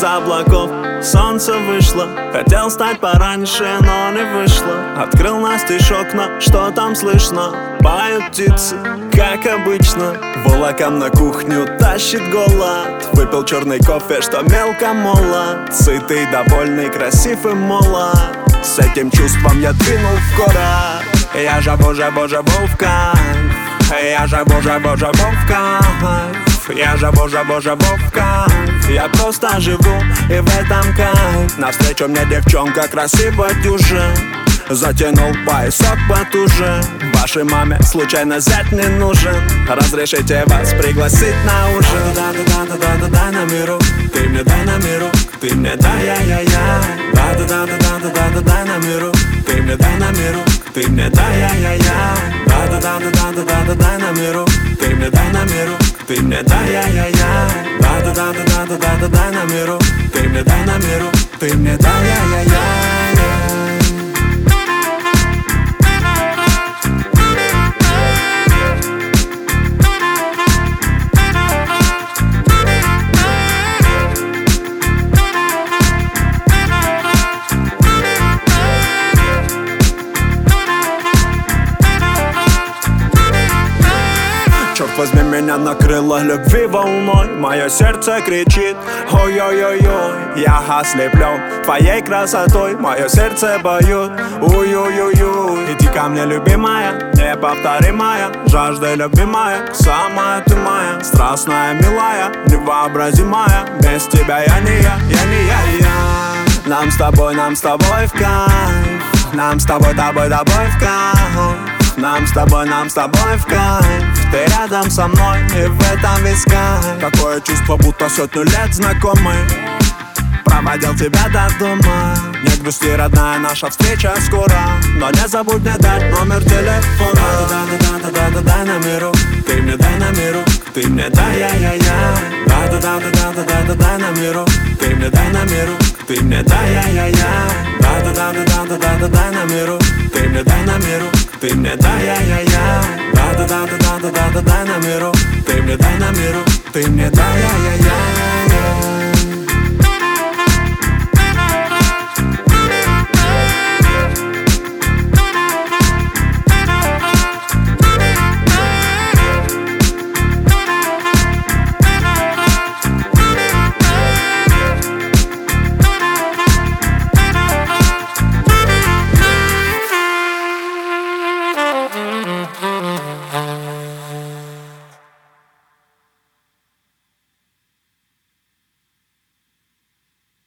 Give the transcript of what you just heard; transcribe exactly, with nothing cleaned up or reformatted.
из-за облаков солнце вышло. Хотел встать пораньше, но не вышло. Открыл настежь окна, что там слышно? Поют птицы, как обычно. Волоком на кухню тащит голод. Выпил черный кофе, что мелко молод. Сытый, довольный, красив и молод. С этим чувством я двинул в город. Я живу, живу, живу в кайф. Я живу, живу, живу в кайф. Я живу, живу, живу в кайф. Я просто живу и в этом кайф. Навстречу мне девчонка красиво дюжин. Затянул поясок потуже. Вашей маме случайно зять не нужен. Разрешите вас пригласить на ужин. Да-да-да-да-да-да, дай на миру. Ты мне дай на миру. Ты мне дай я-я-я. Да-да-да-да-да-да-да, дай на миру. Ты мне дай на миру. Ты мне дай я-я-я. Да-да-да-да-да-да-да, дай на миру. Ты мне дай на миру. Ты мне дай я-я-я. Да-да-да-да-да-да-да, дай на миру. Ты мне дай на миру. Ты мне дай я-я-я. Черт возьми, меня накрыло любви волной. Мое сердце кричит: ой-ой-ой-ой. Я ослеплен твоей красотой. Мое сердце поет: уй-уй-уй-уй. Иди ко мне, любимая, неповторимая. Жажда любимая, самая ты моя. Страстная, милая, невообразимая. Без тебя я не я, я не я, я. Нам с тобой, нам с тобой в кайф. Нам с тобой, тобой, тобой в кайф. Нам с тобой, нам с тобой в кайф. Ты рядом со мной, и в этом весь кайф. Такое чувство, будто сотню лет знакомый. Проводил тебя до дома. Не грусти, родная, наша встреча скоро. Но не забудь мне дать номер телефона. Да-да-да-да-да-да, дай на миру. Ты мне дай на миру. Ты мне дай я-я-я. Да-да-да-да-да-да-да, дай на миру. Ты мне дай на миру. Ты мне дай я-я-я. Да-да-да-да-да-да-да, дай на миру. Ты мне дай на миру. Ты мне дай я-я-я. Да-да-да-да-да-да-да, дай на миру. Ты мне дай на миру. Ты мне дай я-я-я.